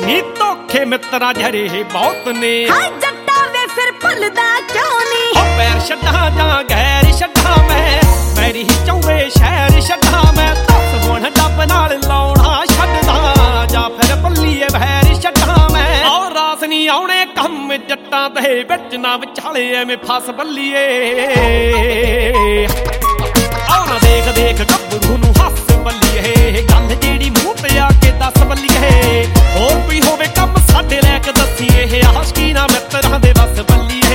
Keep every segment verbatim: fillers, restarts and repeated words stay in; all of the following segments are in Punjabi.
ਨੀ ਧੋਖੇ ਮਿੱਤਰਾਂ ਜਰੇ ਬਹੁਤ ਨੇ ਹਾਂ ਜੱਟਾ ਵੇ ਫਿਰ ਭੁੱਲਦਾ ਕਿਉਂ ਨੀ ਹੋ ਪੈਰ ਛੱਡਾਂ ਜਾਂ ਗੈਰ ਛੱਡਾਂ ਮੈਂ ਮੈਰੀ ਚੌਵੇ ਸ਼ਹਿਰ ਛੱਡਾਂ ਮੈਂ ਦੱਸ ਹੁਣ ਡੱਬ ਨਾਲ ਲਾਉਣਾ ਛੱਡਦਾ ਜਾਂ ਫਿਰ ਬੱਲੀਏ ਵੈਰ ਛੱਡਾਂ ਮੈਂ ਔ ਰਾਸ ਨਹੀਂ ਆਉਣੇ ਕੰਮ ਜੱਟਾਂ ਦੇ ਵਿੱਚ ਨਾ ਵਿਚਾਲੇ ਐਵੇਂ ਫਸ ਬੱਲੀਏ ਔ ਨਾ ਦੇਖ ਦੇਖ ਗੱਭਰੂ ਨੂੰ ਹੱਸ ਬੱਲੀਏ ਗੱਲ ਜਿਹੜੀ ਮੂੰਹ ਤੇ ਆ ਕੇ ਦੱਸ ਬੱਲੀਏ ਹੋਰ ਕੋਈ ਹੋਵੇ ਕੰਮ ਸਾਡੇ ਲੈ ਕੇ ਦੱਸੀ ਇਹ ਆਸ਼ਕੀ ਨਾ ਮਿੱਤਰਾਂ ਦੇ ਵਸ ਬੱਲੀਏ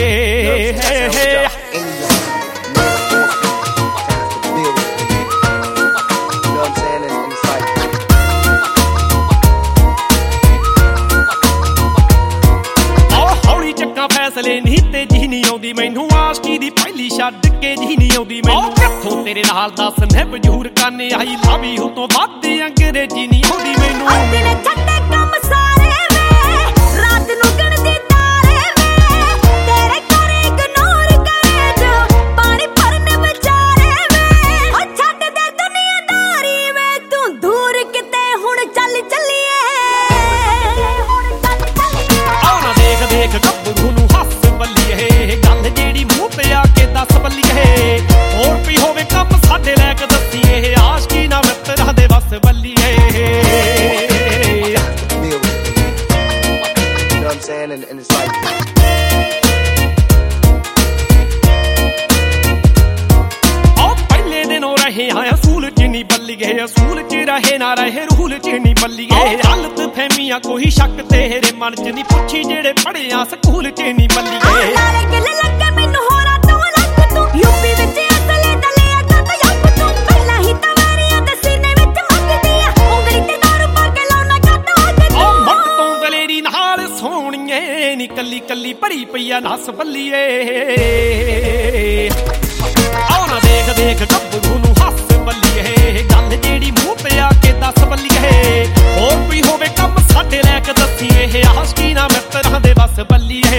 ਫੈਸਲੇ ਨਹੀਂ ਤੇ ਜੀ ਨਹੀਂ ਆਉਂਦੀ ਮੈਨੂੰ ਆਸ਼ਕੀ ਦੀ ਪਹਿਲੀ ਛੱਡ ਕੇ ਜੀ ਨਹੀਂ ਆਉਂਦੀ ਮੈਨੂੰ ਕਿੱਥੋਂ ਤੇਰੇ ਨਾਲ ਦੱਸ ਨੇ ਬਜੂਰ ਕਰਨੇ ਆਈ ਲਵ ਯੂ ਤੋਂ ਵੱਧ ਅੰਗਰੇਜ਼ੀ ਨਹੀਂ ਆਉਂਦੀ ਮੈਨੂੰ ਦਿਨ ਛੱਡੇ ਕੰਮ ਸਾਰੇ ਵੇ ਰਾਤ ਨੂੰ ਗਣਦੀ ਤਾਰੇ ਵੇ ਤੇਰੇ ਘਰੇ ਇਗਨੋਰ ਕਰੇ ਜੋ ਪਾਣੀ ਭਰਨ ਵਿਚਾਰੇ ਵੇ ਓ ਛੱਡ ਦੇ ਦੁਨੀਆਦਾਰੀ ਵੇ ਤੂੰ ਦੂਰ ਕਿਤੇ ਹੁਣ ਚੱਲ ਚੱਲੀਏ ਹੁਣ ਚੱਲ ਚੱਲੀਏ ਆਉ ਨਾ ਦੇਖ ਦੇਖ ਗੱਭਰੂ ਨੂੰ ਹੱਸ ਬੱਲੀਏ ਗੱਲ ਜਿਹੜੀ ਮੂੰਹ ਤੇ ਆ ਕੇ ਦੱਸ ਬੱਲੀਏ ਹੋਰ ਵੀ ਹੋਵੇ ਕੰਮ ਸਾਡੇ ਲੈ ਕੇ ਦੱਸੀਏ ਆਸ਼ਕੀ ਨਾ ਮਿੱਤਰਾਂ ਦੇ ਵਸ ਬੱਲੀਏ ਅਸੂਲ ਚ ਨੀ ਬੱਲੀਏ ਅਸੂਲ ਚ ਰਹੇ ਨਾ ਰਹੇ ਰੂਲ ਚ ਨੀ ਬੱਲੀਏ ਹਾਲਤ ਫਹਿਮੀਆਂ ਕੋਈ ਸ਼ੱਕ ਤੇਰੇ ਮਨ ਚ ਨੀ ਪੁੱਛੀ ਜਿਹੜੇ ਪੜਿਆ ਸਕੂਲ ਚ ਨੀ ਬੱਲੀਏ ਲਾਰੇ ਗਿੱਲ ਲੱਗੇ ਮੈਨੂੰ ਹੋਰਾਂ ਤੋਂ ਲੱਗ ਤੂੰ ਯੂਪੀ ਵਿੱਚ ਅਸਲੇ ਦਲਿਆ ਤਾਂ ਯੱਪ ਤੂੰ ਪਹਿਲਾਂ ਹੀ ਤਵਾਰੀਆਂ ਦੇ ਸੀਨੇ ਵਿੱਚ ਮੰਗਦੀ ਆ ਉਂਗਲੀ ਤੇ ਦਾਰੂ ਪਾ ਕੇ ਲਾਉਣਾ ਕੱਟ ਹੋ ਤੂੰ ਓ ਮੱਟ ਤੋਂ ਦਲੇਰੀ ਨਾਲ ਸੋਹਣੀਏ ਨੀ ਕੱਲੀ ਕੱਲੀ ਭਰੀ ਪਈਆ ਨਸ ਬੱਲੀਏ ਆਉ ਨਾ ਦੇਖ ਦੇਖ ਗੱਭਰੂ ਨੂੰ ਹੱਸ ਬੱਲੀਏ ਗੱਲ ਜਿਹੜੀ ਮੂੰਹ ਤੇ ਆ ਕੇ ਦੱਸ ਬੱਲੀਏ ਹੋਰ ਕੋਈ ਹੋਵੇ ਕੰਮ ਸਾਡੇ ਲੈ ਕੇ ਦੱਸੀਏ ਆਸ਼ਕੀ ਨਾ ਮਿੱਤਰਾਂ ਦੇ ਵਸ ਬੱਲੀਏ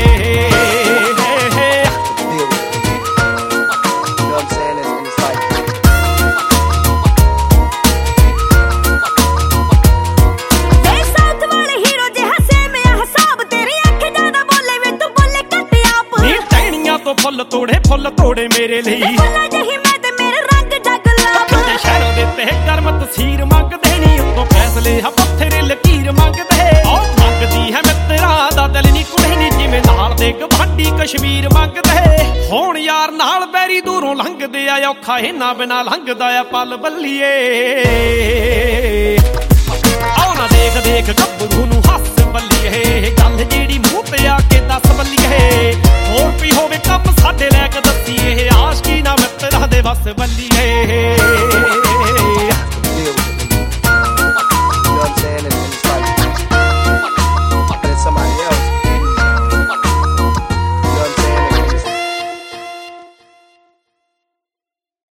ਫੁੱਲ ਤੋੜੇ ਫੁੱਲ ਤੋੜੇ ਮੇਰੇ ਲਈ ਫੁੱਲਾਂ ਜਿਹੀ ਮੈਂ ਤੇ ਮੇਰੇ ਰੰਗ ਜਗ ਲਾਵਾ ਤੇ ਸ਼ਹਿਰੋਂ ਦੇ ਤੇ ਕਰਮ ਤਸੀਰ ਮੰਗਦੇ ਨਹੀਂ ਉਤੋਂ ਫੈਸਲੇ ਹਾ ਪੱਥਰੇ ਲਕੀਰ ਮੰਗਦੇ ਓ ਮੰਗਦੀ ਹੈ ਮਿੱਤਰਾਂ ਦਾ ਦਿਲ ਨਹੀਂ ਕੁੜੇ ਨਹੀਂ ਜਿਵੇਂ ਨਾਲ ਦੇ ਗਵਾਂਢੀ ਕਸ਼ਮੀਰ ਮੰਗਦੇ ਹੁਣ ਯਾਰ ਨਾਲ ਬੈਰੀ ਦੂਰੋਂ ਲੰਘਦੇ ਆ ਔਖਾ ਇਹਨਾਂ ਬਿਨਾ ਲੰਘਦਾ ਆ ਪਲ ਬੱਲੀਏ ਆਉ ਨਾ ਦੇਖ ਦੇਖ ਗੱਭਰੂ ਨੂੰ ਹੱਸ ਬੱਲੀਏ ਗੱਲ ਜਿਹੜੀ ਮੂੰਹ ਤੇ ਆ ਕੇ ਦੱਸ ਬੱਲੀਏ ਹੋਰ ਵੀ ਹੋਵੇ ਕੰਮ ਸਾਡੇ ਲੈ ਕੇ ਦੱਸੀਏ ਆਸ਼ਕੀ ਨਾ ਮਿੱਤਰਾਂ ਦੇ ਵਸ ਬੱਲੀਏ